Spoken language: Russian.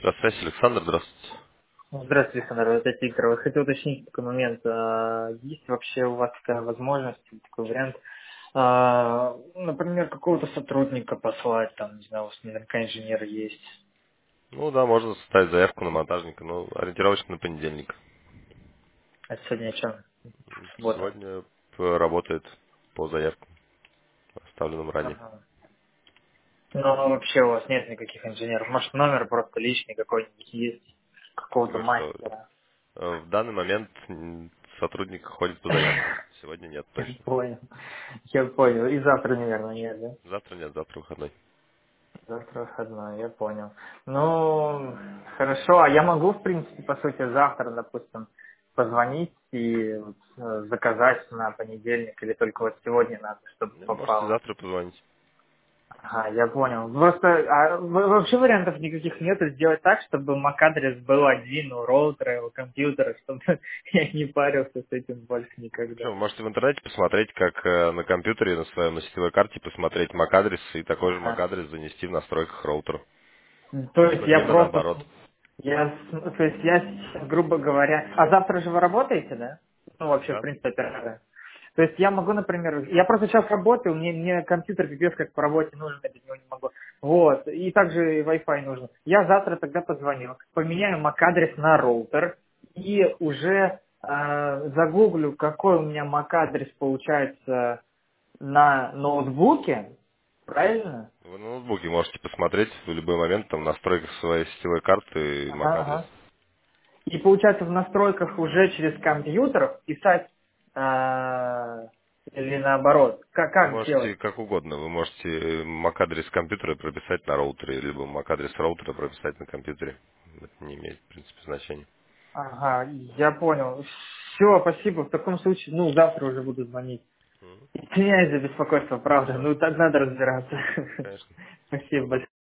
Здравствуйте, Александр, здравствуйте. Здравствуйте, Александр, это Виктор. Вот хотел уточнить такой момент. Есть вообще у вас такая возможность, или такой вариант, например, какого-то сотрудника послать, там, не знаю, у вас наверняка инженер есть. Ну да, можно составить заявку на монтажника, но ориентировочно на понедельник. А сегодня что? Суббота. Сегодня работает по заявкам, оставленным ранее. Ага. Но вообще у вас нет никаких инженеров. Может, номер просто личный какой-нибудь есть, какого-то Хорошо. мастера. В данный момент сотрудник ходит по заявкам. Сегодня нет Я точно. понял. Я понял. И завтра, наверное, нет, да? Завтра нет, завтра выходной. Завтра выходной, я понял. Ну, хорошо, а я могу, в принципе, по сути, завтра, допустим, позвонить и вот, заказать на понедельник, или только вот сегодня надо, чтобы Ну, можете попало. завтра позвонить. Ага, я понял. Просто вообще вариантов никаких нет сделать так, чтобы MAC-адрес был один у роутера, у компьютера, чтобы я не парился с этим больше никогда. Вообще, вы можете в интернете посмотреть, как на компьютере, на своем на сетевой карте посмотреть MAC-адрес и такой же Ага. MAC-адрес занести в настройках роутера. То есть я Либо просто, наоборот. то есть я, сейчас, грубо говоря, а завтра же вы работаете, да? Ну, вообще, в Да? принципе, оператора. То есть я могу, например, я просто сейчас работаю, мне компьютер пипец как по работе нужен, я без него не могу. Вот, и также и Wi-Fi нужен. Я завтра тогда позвоню, поменяю MAC-адрес на роутер и уже загуглю, какой у меня MAC-адрес получается на ноутбуке, правильно? Вы на ноутбуке можете посмотреть в любой момент там в настройках своей сетевой карты и Ага, MAC-адрес. ага. И получается в настройках уже через компьютер писать или наоборот. Вы Как делать? можете как угодно. Вы можете MAC-адрес компьютера прописать на роутере, либо MAC-адрес роутера прописать на компьютере. Это не имеет, в принципе, значения. Ага, я понял. Все, спасибо. В таком случае, ну, завтра уже буду звонить. Мгм. Извиняюсь за беспокойство, правда. Хорошо. Ну, так надо разбираться. Конечно. Спасибо Всего большое. доброго.